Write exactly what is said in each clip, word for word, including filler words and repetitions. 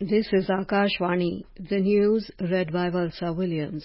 This is Akashvani, the news read by Valsa Williams.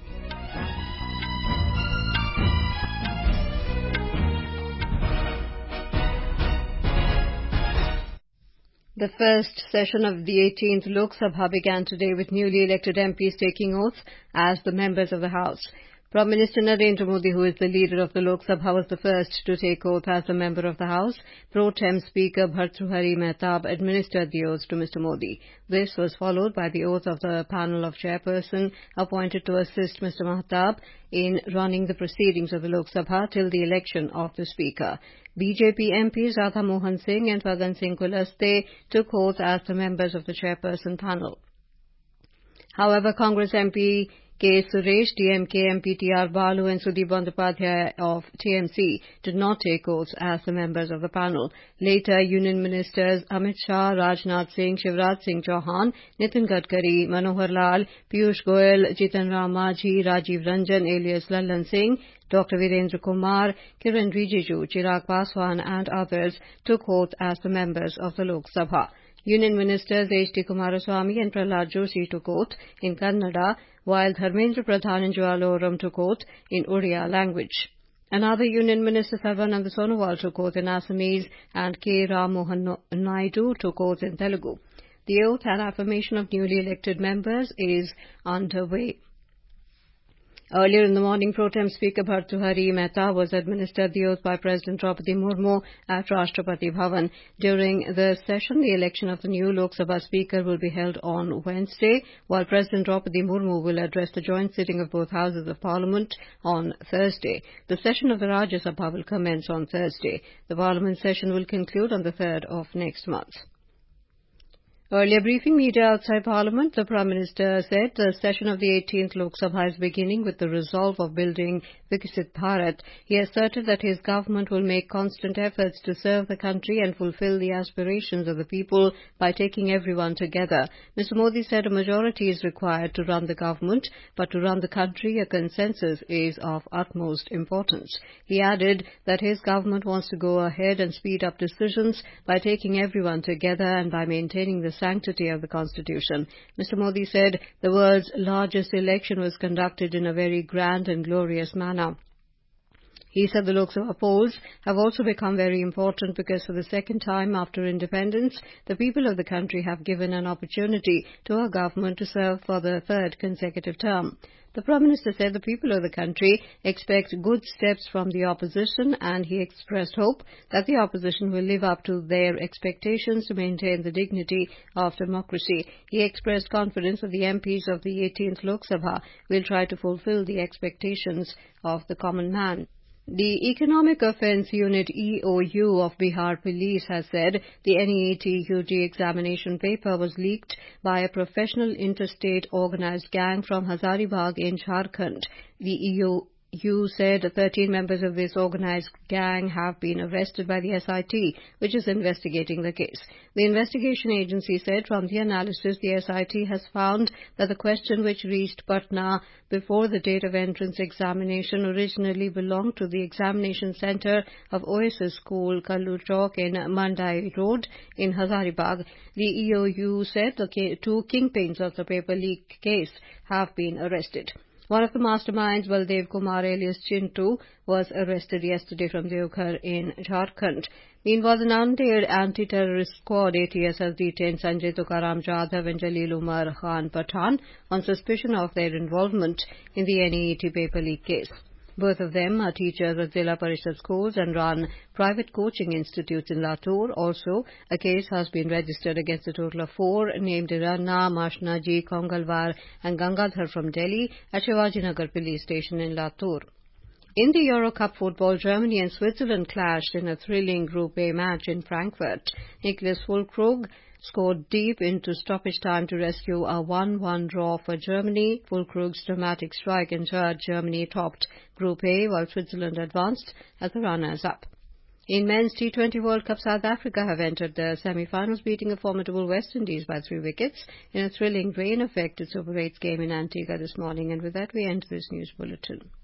The first session of the eighteenth Lok Sabha began today with newly elected M Ps taking oath as the members of the House. Prime Minister Narendra Modi, who is the leader of the Lok Sabha, was the first to take oath as a member of the House. Pro Tem Speaker Bhartrihari Mehtab administered the oath to Mister Modi. This was followed by the oath of the panel of chairperson appointed to assist Mister Mehtab in running the proceedings of the Lok Sabha till the election of the Speaker. B J P M Ps Radha Mohan Singh and Fagan Singh Kulaste took oath as the members of the chairperson panel. However, Congress M P K. Suresh, D M K M P T R Balu and Sudeep Bandyopadhyay of T M C did not take oaths as the members of the panel. Later, Union Ministers Amit Shah, Rajnath Singh, Shivraj Singh Chauhan, Nitin Gadkari, Manohar Lal, Piyush Goyal, Jitan Ram Majhi, Rajiv Ranjan alias Lallan Singh, Doctor Virendra Kumar, Kiran Rijiju, Chirag Paswan and others took oath as the members of the Lok Sabha. Union Ministers H D Kumaraswamy and Prahlad Joshi took oath in Kannada, while Dharmendra Pradhan and Jwala Oram took oath in Odia language. Another Union Minister, Sarvanand Sonowal, took oath in Assamese, and K. Ram Mohan Naidu took oath in Telugu. The oath and affirmation of newly elected members is underway. Earlier in the morning, Pro Tem Speaker Bhartrihari Mehtab was administered the oath by President Draupadi Murmu at Rashtrapati Bhavan. During the session, the election of the new Lok Sabha Speaker will be held on Wednesday, while President Draupadi Murmu will address the joint sitting of both Houses of Parliament on Thursday. The session of the Rajya Sabha will commence on Thursday. The Parliament session will conclude on the third of next month. Earlier briefing media outside Parliament, the Prime Minister said the session of the eighteenth Lok Sabha is beginning with the resolve of building Viksit Bharat. He asserted that his government will make constant efforts to serve the country and fulfill the aspirations of the people by taking everyone together. Mister Modi said a majority is required to run the government, but to run the country, a consensus is of utmost importance. He added that his government wants to go ahead and speed up decisions by taking everyone together and by maintaining the sanctity of the Constitution. Mister Modi said the world's largest election was conducted in a very grand and glorious manner. He said the Lok Sabha polls have also become very important because for the second time after independence, the people of the country have given an opportunity to our government to serve for the third consecutive term. The Prime Minister said the people of the country expect good steps from the opposition, and he expressed hope that the opposition will live up to their expectations to maintain the dignity of democracy. He expressed confidence that the M Ps of the eighteenth Lok Sabha will try to fulfill the expectations of the common man. The Economic Offence Unit E O U of Bihar Police has said the N E A T U G examination paper was leaked by a professional interstate organized gang from Hazaribagh in Jharkhand. The E O U said thirteen members of this organized gang have been arrested by the S I T, which is investigating the case. The investigation agency said from the analysis, the S I T has found that the question which reached Patna before the date of entrance examination originally belonged to the examination center of Oasis School, Kallu Chowk in Mandai Road in Hazaribagh. The E O U said the two kingpins of the paper leak case have been arrested. One of the masterminds, Baldev Kumar alias Chintu, was arrested yesterday from Deoghar in Jharkhand. Meanwhile, the Nanded Anti-Terrorist Squad A T S has detained Sanjay Tukaram Jadhav and Jalil Umar Khan Pathan on suspicion of their involvement in the N E A T paper leak case. Both of them are teachers at Zilla Parishad schools and run private coaching institutes in Latur. Also, a case has been registered against a total of four named Iranna, Mashnaji, Kongalwar and Gangadhar from Delhi at Shivajinagar police station in Latur. In the Euro Cup football, Germany and Switzerland clashed in a thrilling Group A match in Frankfurt. Niklas Füllkrug scored deep into stoppage time to rescue a one one draw for Germany. Füllkrug's dramatic strike ensured Germany topped Group A, while Switzerland advanced as the runners-up. In men's T twenty World Cup, South Africa have entered the semi-finals, beating a formidable West Indies by three wickets in a thrilling rain-affected Super eight's game in Antigua this morning. And with that, we end this news bulletin.